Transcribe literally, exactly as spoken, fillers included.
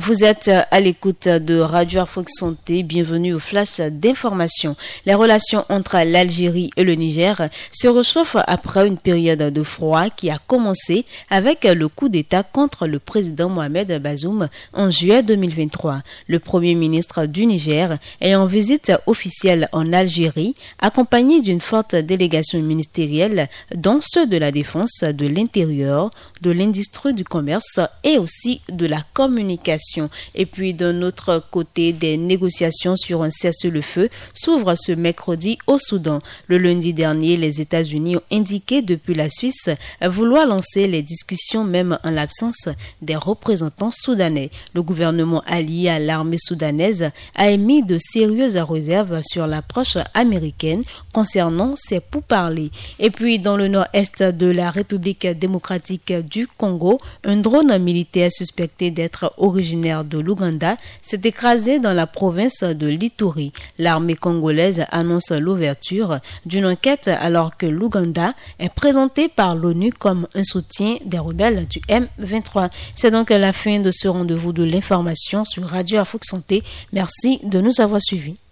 Vous êtes à l'écoute de Radio Afrique Santé. Bienvenue au flash d'information. Les relations entre l'Algérie et le Niger se réchauffent après une période de froid qui a commencé avec le coup d'État contre le président Mohamed Bazoum en juillet deux mille vingt-trois. Le premier ministre du Niger est en visite officielle en Algérie, accompagné d'une forte délégation ministérielle, dont ceux de la défense, de l'intérieur, de l'industrie du commerce et aussi de la communication. Et puis, d'un autre côté, des négociations sur un cessez-le-feu s'ouvrent ce mercredi au Soudan. Le lundi dernier, les États-Unis ont indiqué depuis la Suisse vouloir lancer les discussions même en l'absence des représentants soudanais. Le gouvernement allié à l'armée soudanaise a émis de sérieuses réserves sur l'approche américaine concernant ces pourparlers. Et puis, dans le nord-est de la République démocratique du Congo, un drone militaire suspecté d'être originaire de l'Ouganda s'est écrasé dans la province de l'Ituri. L'armée congolaise annonce l'ouverture d'une enquête alors que l'Ouganda est présenté par l'ONU comme un soutien des rebelles du M vingt-trois. C'est donc la fin de ce rendez-vous de l'information sur Radio Afrique Santé. Merci de nous avoir suivis.